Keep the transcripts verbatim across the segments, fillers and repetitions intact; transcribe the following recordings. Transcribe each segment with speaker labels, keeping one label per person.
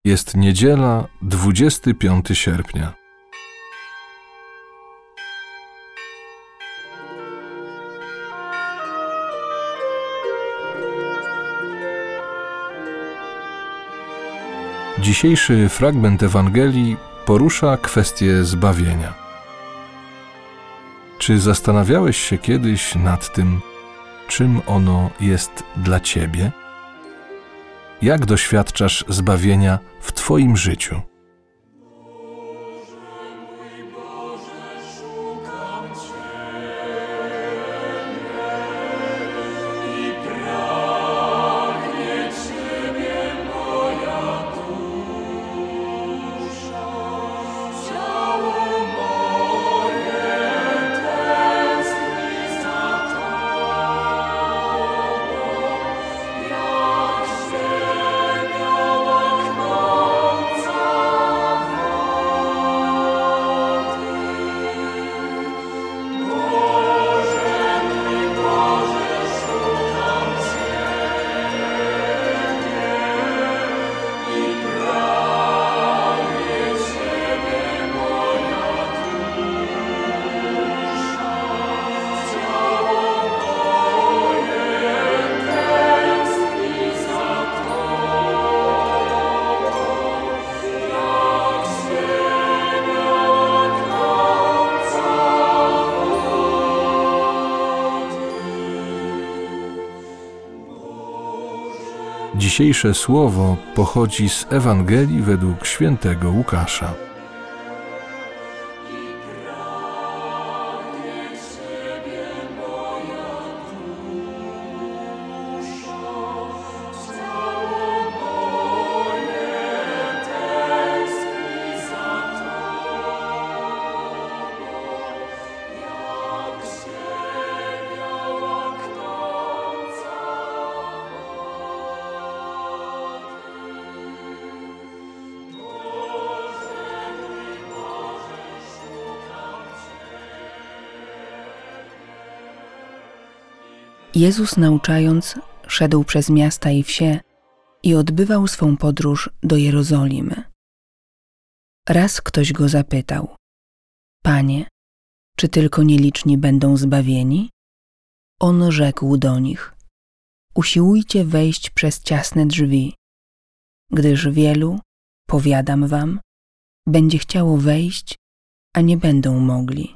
Speaker 1: Jest niedziela, dwudziestego piątego sierpnia. Dzisiejszy fragment Ewangelii porusza kwestię zbawienia. Czy zastanawiałeś się kiedyś nad tym, czym ono jest dla ciebie? Jak doświadczasz zbawienia w twoim życiu? Dzisiejsze słowo pochodzi z Ewangelii według świętego Łukasza.
Speaker 2: Jezus, nauczając, szedł przez miasta i wsie i odbywał swą podróż do Jerozolimy. Raz ktoś go zapytał: Panie, czy tylko nieliczni będą zbawieni? On rzekł do nich: Usiłujcie wejść przez ciasne drzwi, gdyż wielu, powiadam wam, będzie chciało wejść, a nie będą mogli.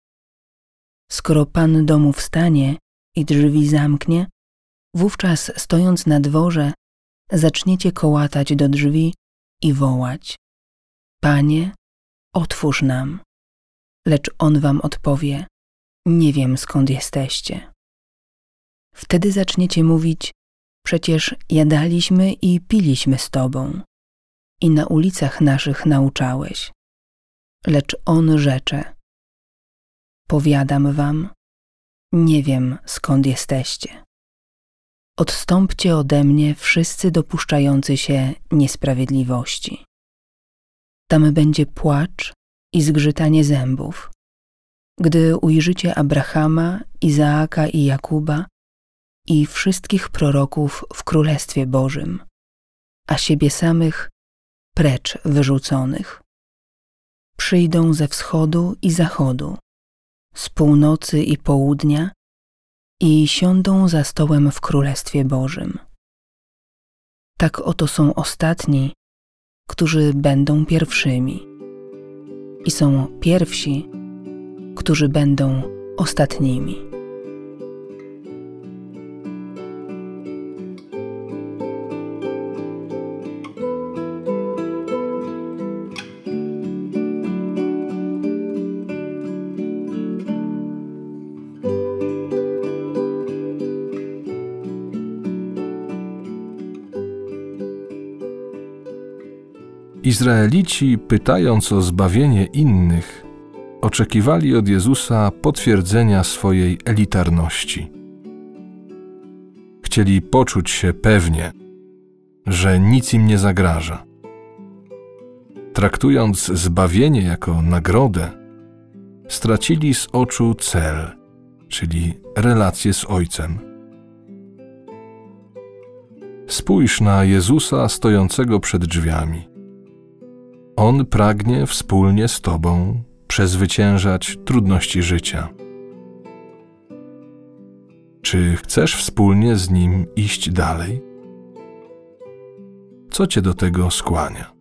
Speaker 2: Skoro Pan domu wstanie i drzwi zamknie, wówczas stojąc na dworze, zaczniecie kołatać do drzwi i wołać: Panie, otwórz nam. Lecz on wam odpowie: nie wiem, skąd jesteście. Wtedy zaczniecie mówić: przecież jadaliśmy i piliśmy z tobą i na ulicach naszych nauczałeś. Lecz on rzecze: powiadam wam, nie wiem, skąd jesteście. Odstąpcie ode mnie, wszyscy dopuszczający się niesprawiedliwości. Tam będzie płacz i zgrzytanie zębów, gdy ujrzycie Abrahama, Izaaka i Jakuba i wszystkich proroków w Królestwie Bożym, a siebie samych precz wyrzuconych. Przyjdą ze wschodu i zachodu, z północy i południa i siądą za stołem w Królestwie Bożym. Tak oto są ostatni, którzy będą pierwszymi, i są pierwsi, którzy będą ostatnimi.
Speaker 1: Izraelici, pytając o zbawienie innych, oczekiwali od Jezusa potwierdzenia swojej elitarności. Chcieli poczuć się pewnie, że nic im nie zagraża. Traktując zbawienie jako nagrodę, stracili z oczu cel, czyli relację z Ojcem. Spójrz na Jezusa stojącego przed drzwiami. On pragnie wspólnie z Tobą przezwyciężać trudności życia. Czy chcesz wspólnie z Nim iść dalej? Co Cię do tego skłania?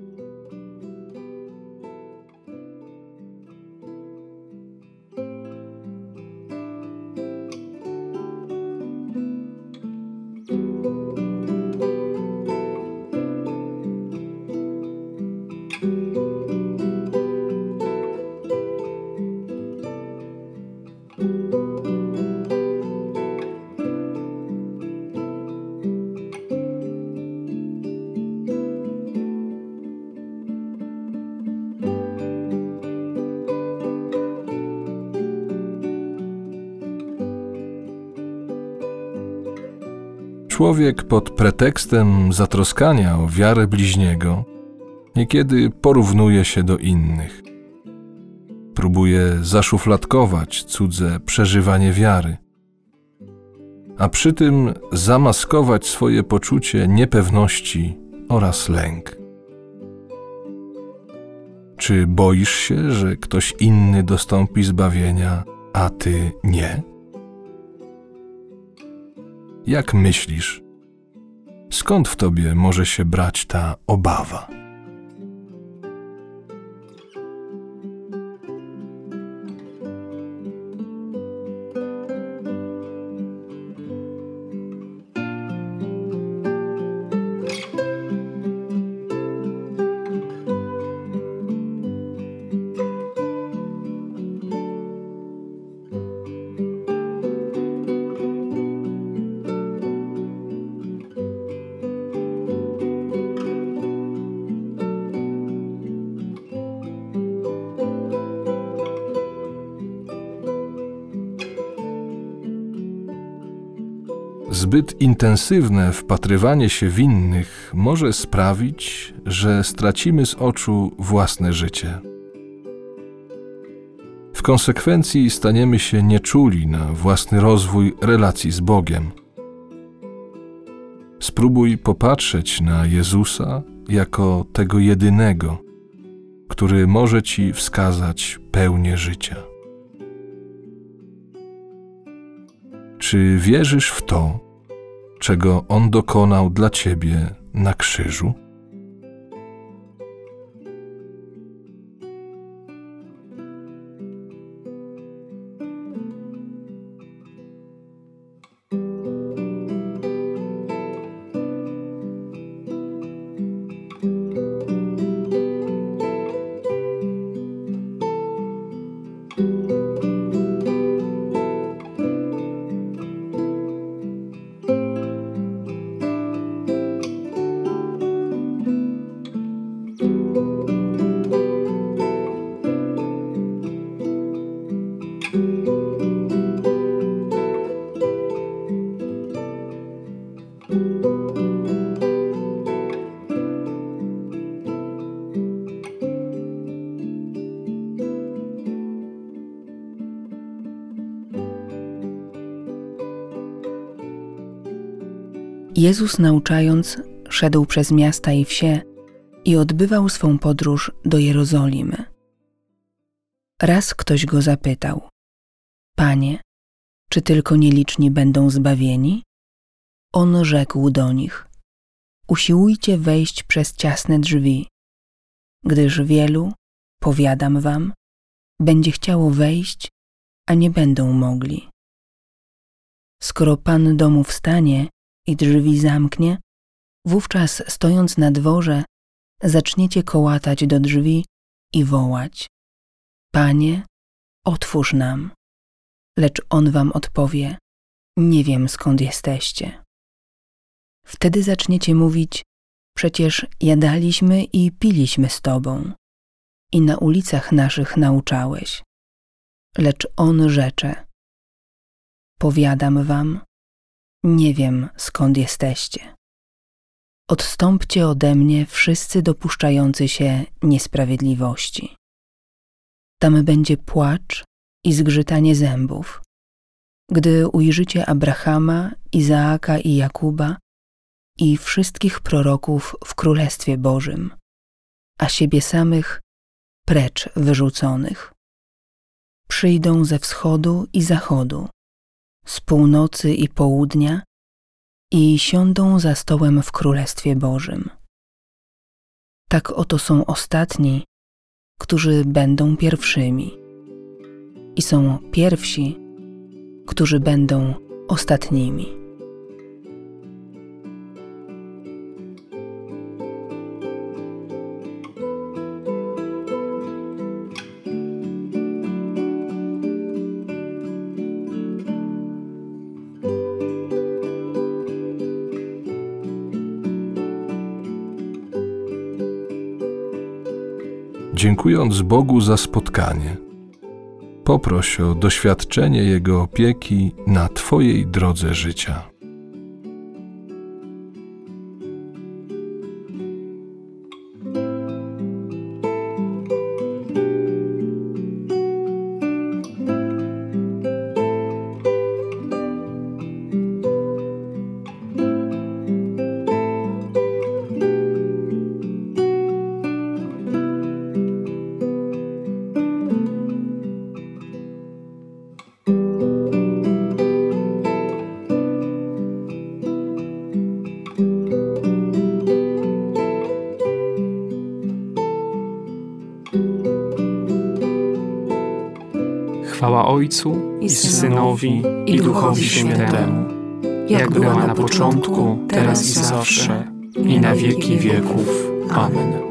Speaker 1: Człowiek pod pretekstem zatroskania o wiarę bliźniego niekiedy porównuje się do innych. Próbuje zaszufladkować cudze przeżywanie wiary, a przy tym zamaskować swoje poczucie niepewności oraz lęk. Czy boisz się, że ktoś inny dostąpi zbawienia, a ty nie? Jak myślisz, skąd w tobie może się brać ta obawa? Zbyt intensywne wpatrywanie się w innych może sprawić, że stracimy z oczu własne życie. W konsekwencji staniemy się nieczuli na własny rozwój relacji z Bogiem. Spróbuj popatrzeć na Jezusa jako tego jedynego, który może ci wskazać pełnię życia. Czy wierzysz w to, czego On dokonał dla ciebie na krzyżu?
Speaker 2: Jezus, nauczając, szedł przez miasta i wsie i odbywał swą podróż do Jerozolimy. Raz ktoś go zapytał: Panie, czy tylko nieliczni będą zbawieni? On rzekł do nich: Usiłujcie wejść przez ciasne drzwi, gdyż wielu, powiadam wam, będzie chciało wejść, a nie będą mogli. Skoro Pan domu wstanie i drzwi zamknie, wówczas stojąc na dworze, zaczniecie kołatać do drzwi i wołać: Panie, otwórz nam. Lecz On wam odpowie: Nie wiem, skąd jesteście. Wtedy zaczniecie mówić: Przecież jadaliśmy i piliśmy z Tobą i na ulicach naszych nauczałeś. Lecz On rzecze: Powiadam wam, nie wiem, skąd jesteście. Odstąpcie ode mnie wszyscy dopuszczający się niesprawiedliwości. Tam będzie płacz i zgrzytanie zębów, gdy ujrzycie Abrahama, Izaaka i Jakuba i wszystkich proroków w Królestwie Bożym, a siebie samych precz wyrzuconych. Przyjdą ze wschodu i zachodu, z północy i południa i siądą za stołem w Królestwie Bożym. Tak oto są ostatni, którzy będą pierwszymi, i są pierwsi, którzy będą ostatnimi.
Speaker 1: Dziękując Bogu za spotkanie, poproś o doświadczenie Jego opieki na Twojej drodze życia.
Speaker 3: Chwała Ojcu i Synowi, i Duchowi Świętemu, jak była na początku, teraz i zawsze, i na wieki wieków. Amen.